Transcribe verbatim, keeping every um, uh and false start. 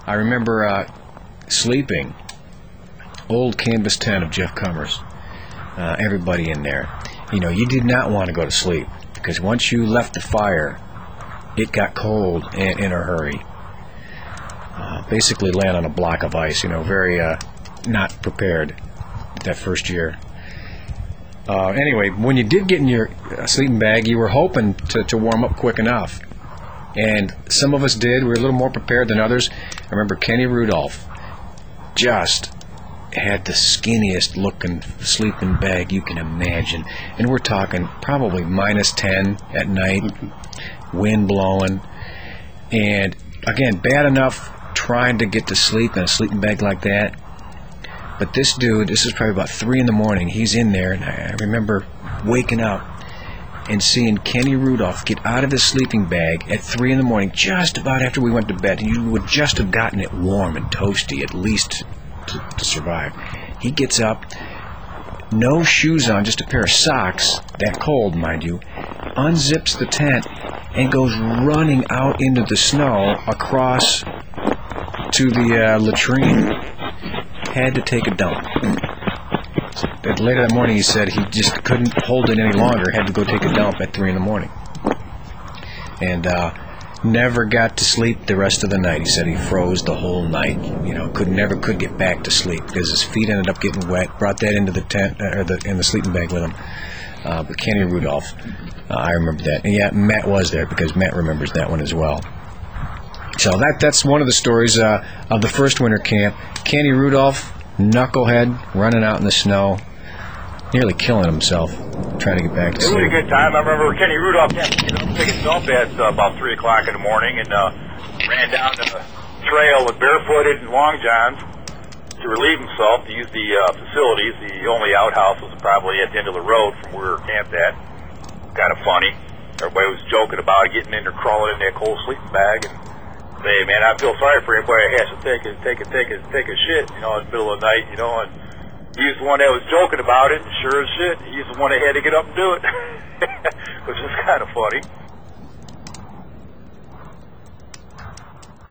I remember uh, sleeping, old canvas tent of Jeff Cummers, uh, everybody in there. You know, you did not want to go to sleep, because once you left the fire, it got cold in, in a hurry. Uh, basically land on a block of ice, you know, very uh, not prepared that first year. Uh, anyway, when you did get in your uh, sleeping bag, you were hoping to, to warm up quick enough. And some of us did. We were a little more prepared than others. I remember Kenny Rudolph just had the skinniest looking sleeping bag you can imagine. And we're talking probably minus ten at night, wind blowing. And again, bad enough trying to get to sleep in a sleeping bag like that. But this dude, this is probably about three in the morning, he's in there, and I remember waking up and seeing Kenny Rudolph get out of his sleeping bag at three in the morning, just about after we went to bed. And you would just have gotten it warm and toasty, at least to, to survive. He gets up, no shoes on, just a pair of socks, that cold, mind you, unzips the tent, and goes running out into the snow across to the uh, latrine. Had to take a dump. Later that morning he said he just couldn't hold it any longer, had to go take a dump at three in the morning. And uh, never got to sleep the rest of the night. He said he froze the whole night. You know, could never could get back to sleep because his feet ended up getting wet. Brought that into the tent, or the in the sleeping bag with him. Uh, but Kenny Rudolph, uh, I remember that. And yeah, Matt was there because Matt remembers that one as well. So that that's one of the stories uh, of the first winter camp. Kenny Rudolph, knucklehead, running out in the snow, nearly killing himself, trying to get back to It was sleep. a good time. I remember Kenny Rudolph came, you know, taking a dump at uh, about three o'clock in the morning and uh, ran down the trail with barefooted and long johns to relieve himself, to use the uh, facilities. The only outhouse was probably at the end of the road from where we were camped at. Kind of funny. Everybody was joking about it, getting in there, crawling in that cold sleeping bag. And hey, man, I feel sorry for anybody that has to take a, take a, take a, take a shit, you know, in the middle of the night, you know, and he was the one that was joking about it, and sure as shit, he's the one that had to get up and do it, which is kind of funny.